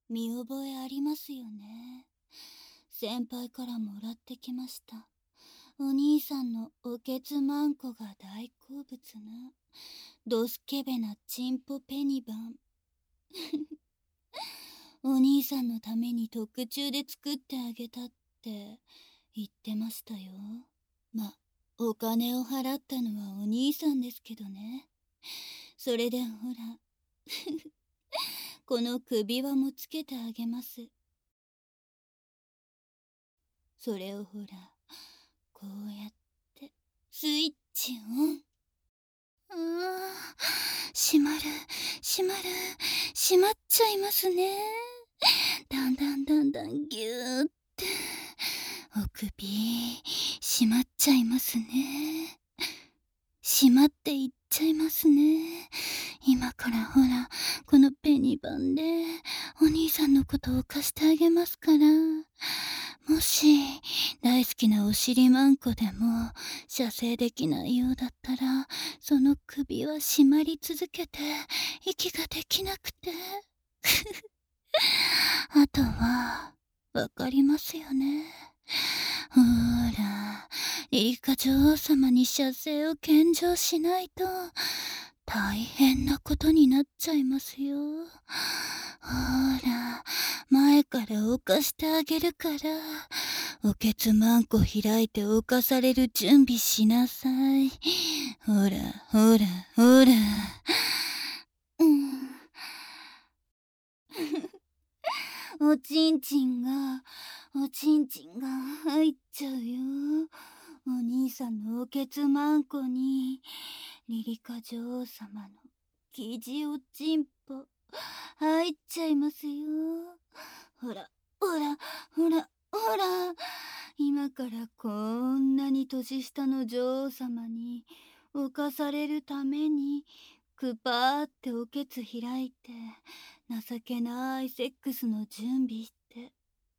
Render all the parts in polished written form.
見覚えありますよね。先輩からもらってきました。お兄さんのおけつまんこが大好物な、ドスケベなチンポペニバン。お兄さんのために特注で作ってあげたって言ってましたよ。お金を払ったのはお兄さんですけどね。それでほら、この首輪もつけてあげます。それをほら、こうやって、スイッチオン。閉まる、閉まる、閉まっちゃいますね。だんだんだんだんぎゅーって、お首、閉まっちゃいますね。閉まっていっちゃいますね。今からほら、このペニバンで、お兄さんのことを貸してあげますから。もし、大好きなお尻まんこでも、射精できないようだったら、その首は締まり続けて、息ができなくて。あとは、わかりますよね。ほら、リリカ女王様に射精を献上しないと、大変なことになっちゃいますよ。ほら、前から犯してあげるから、おけつまんこ開いて犯される準備しなさい。ほら、ほら、ほら。おちんちんが、おちんちんが入っちゃうよ。お兄さんのおけつまんこに、リリカ女王様の生地おちんぽ、入っちゃいますよ。ほら、ほら、ほら、ほら。今からこんなに年下の女王様に、犯されるために、くぱーっておけつ開いて、情けないセックスの準備して。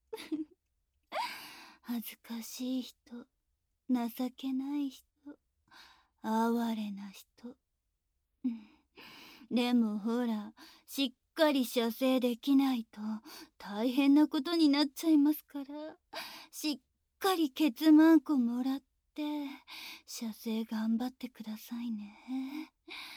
恥ずかしい人、情けない人、哀れな人。でもほら、しっかり射精できないと大変なことになっちゃいますから、しっかりケツマンコもらって、射精頑張ってくださいね。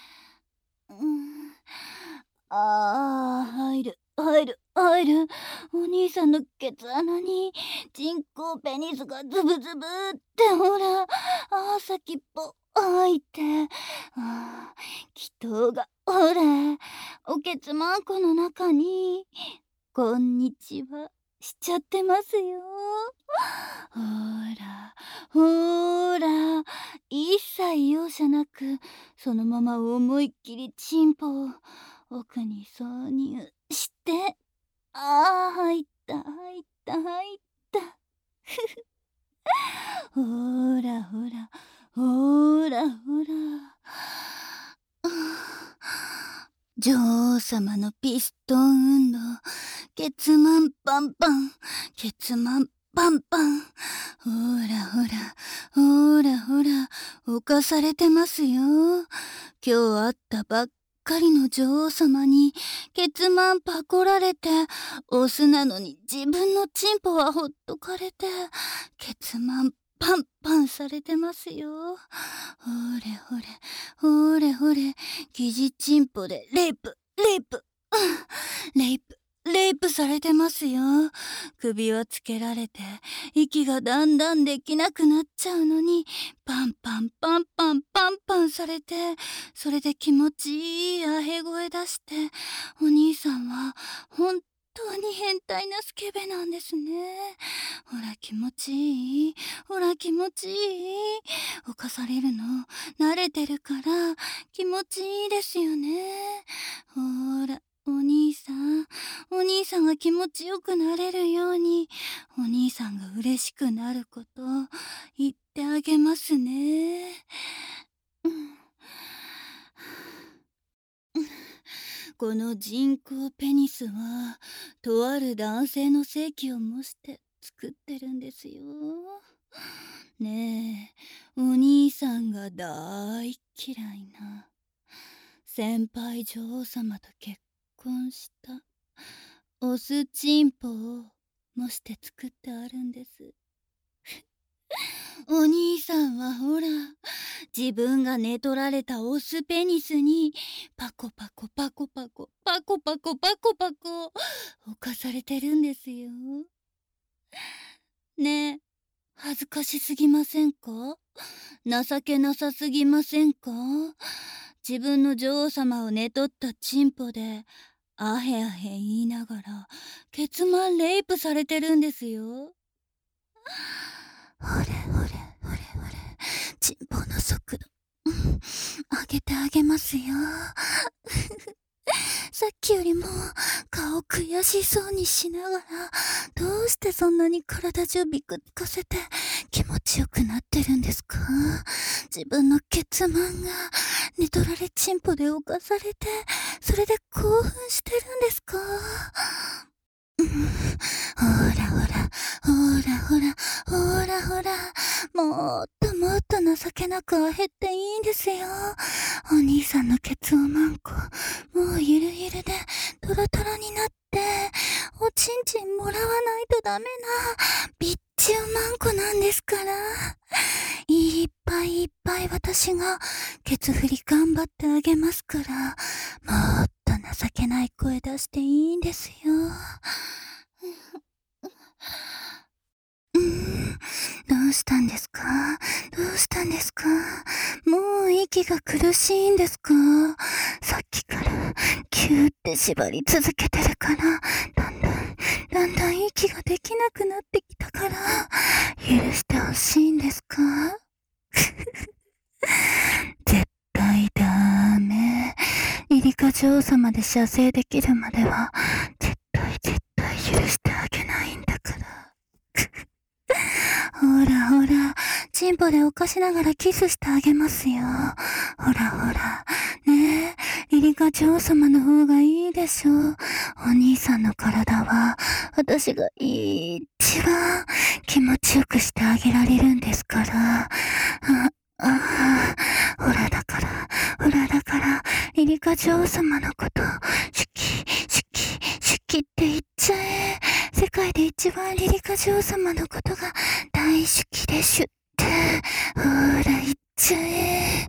入る、入る、入る。お兄さんのケツ穴に人工ペニスがズブズブってほら、先っぽ開いて、祈祷がほら、おけつまんこの中に、こんにちはしちゃってますよ。ほら、ほら、一切容赦なく、そのまま思いっきりチンポを奥に挿入して、入った、入った、入った。ほら、ほら、ほら、ほら。女王様のピストン運動、ケツマンパンパン、ケツマンパンパン。ほらほら、ほらほら、犯されてますよ。今日会ったばっかりの女王様に、ケツマンパコられて、オスなのに自分のチンポはほっとかれて、ケツマンパンパンされてますよ。ほれほれ、ほれほれ、疑似チンポでレイプ、レイプ、レイプ、レイプされてますよ。首輪つけられて、息がだんだんできなくなっちゃうのに、パンパンパンパンパンパンされて、それで気持ちいいアヘ声出して、お兄さんは本当に変態なスケベなんですね。ほら気持ちいい、ほら気持ちいい。犯されるの慣れてるから気持ちいいですよね。ほらお兄さん、お兄さんが気持ちよくなれるように、お兄さんが嬉しくなることを言ってあげますね。この人工ペニスは、とある男性の性器を模して作ってるんですよ。ねえ、お兄さんが大嫌いな先輩女王様と結婚したオスチンポを模して作ってあるんです。お兄さんはほら、自分が寝取られたオスペニスにパコパコパコパコパコパコパコパコ侵されてるんですよ。ねえ、恥ずかしすぎませんか？情けなさすぎませんか？自分の女王様を寝取ったチンポでアヘアヘ言いながらケツマンレイプされてるんですよ。ほれほれほれほれ、チンポの速度上げてあげますよ。さっきよりも顔悔しそうにしながら、どうしてそんなに体中ビクつかせて気持ちよくなってるんですか？自分のケツマンが寝取られチンポで侵されて、それで興奮してるんですか？ほらほら、ほらほら、ほらほら、もっともっと情けなくあへっていいんですよ。お兄さんのケツをマンコ、もうゆるゆるでトロトロになって、おちんちんもらわないとダメな、ビッチュマンコなんですから。いっぱいいっぱい私がケツ振り頑張ってあげますから、もっと情けない声出していいんですよ。どうしたんですか？どうしたんですか？もう息が苦しいんですか？さっきからキューって縛り続けてるから、だんだん息ができなくなってきたから、許してほしいんですか？絶対ダメ。リリカ女王様で射精できるまでは、絶対許してあげないんだから。ほらほら、チンポで犯しながらキスしてあげますよ。ほらほら、ねえ、リリカ女王様の方がいいでしょう。お兄さんの体は、私が一番気持ちよくしてあげられるんですから。ほらだから、リリカ女王様のこと、シュキって言っちゃえ。世界で一番リリカ女王様のことが大好きでしゅって。ほら言っちゃえ。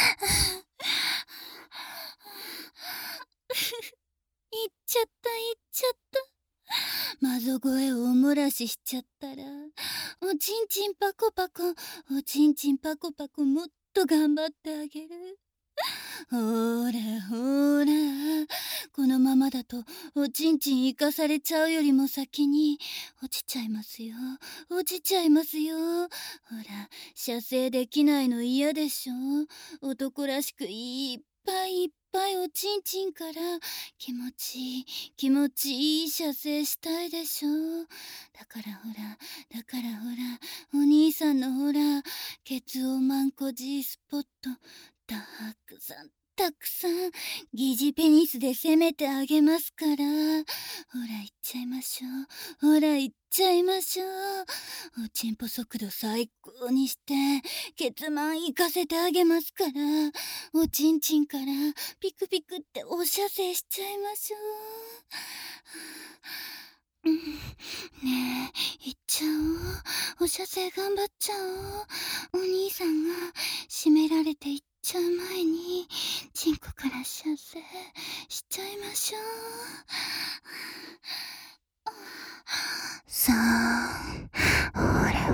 言っちゃった。窓越えをお漏らししちゃったら、おちんちんパコパコもっと頑張ってあげる。ほらほら、このままだとおちんちん生かされちゃうよりも先に落ちちゃいますよ。ほら、射精できないの嫌でしょ？男らしくいっぱいおちんちんから気持ちいい射精したいでしょ？だからほら、お兄さんのほら、ケツをマンコ G スポット、たくさん疑似ペニスで攻めてあげますから。ほら行っちゃいましょう。おちんぽ速度最高にしてケツマン行かせてあげますから。おちんちんからピクピクってお射精しちゃいましょう。ねえ、行っちゃおう。お射精頑張っちゃおう。お兄さんが締められていっちゃう前にチンコから射精しちゃいましょう。さあ、ほれ、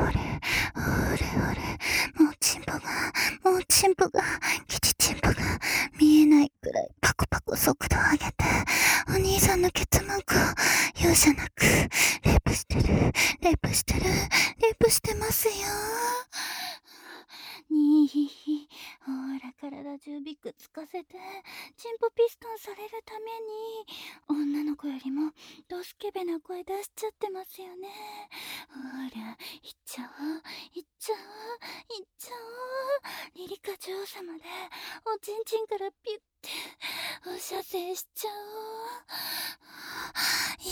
もうチンポが、キチチンポが見えないくらいパコパコ速度上げて、お兄さんのケツマンコ容赦なくレイプしてますよ。にひひ、ほら体中ビクつかせてチンポピストンされるために女の子よりもドスケベな声出しちゃってますよね。ほら行っちゃおう。リリカ女王様でおちんちんからピュッてお射精しちゃおう。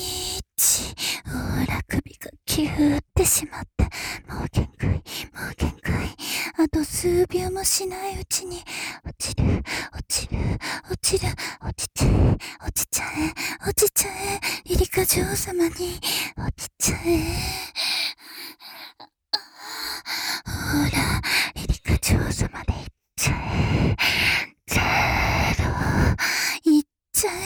ほら首がキューってしまって、もう限界。 あと数秒もしないうちに落ちる、落ちる、落ちる、落ちちゃえ、落ちちゃえ、落ちちゃえ、リリカ女王様に落ちちゃえ。ほら、リリカ女王様で行っちゃえ。ゼロ、行っちゃえ。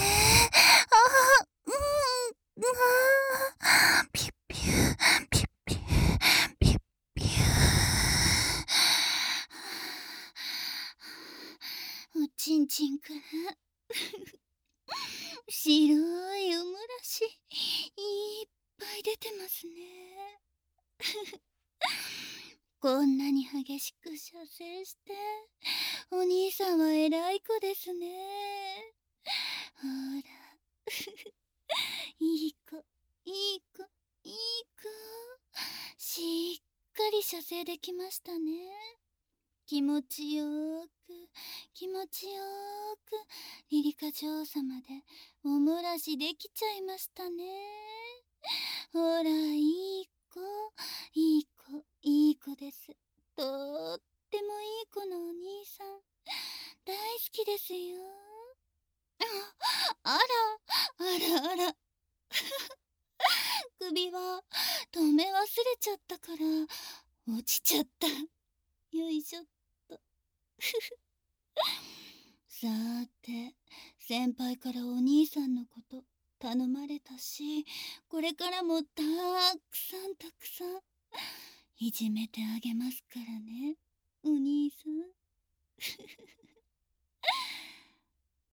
ピュッピュー、ピュッピュー、ピュッピュー。おちんちんから白いおもらしいっぱい出てますね。こんなに激しく射精してお兄さんは偉い子ですね。ほらいい子いい子いい子、しっかり射精できましたね。気持ちよーく気持ちよーくリリカ女王様でおもらしできちゃいましたね。ほら、いい子いい子いい子です。とってもいい子のお兄さん大好きですよ。あらあらあら首は止め忘れちゃったから落ちちゃった。よいしょっと。さーて、先輩からお兄さんのこと頼まれたし、これからもたくさんたくさんいじめてあげますからね、お兄さん。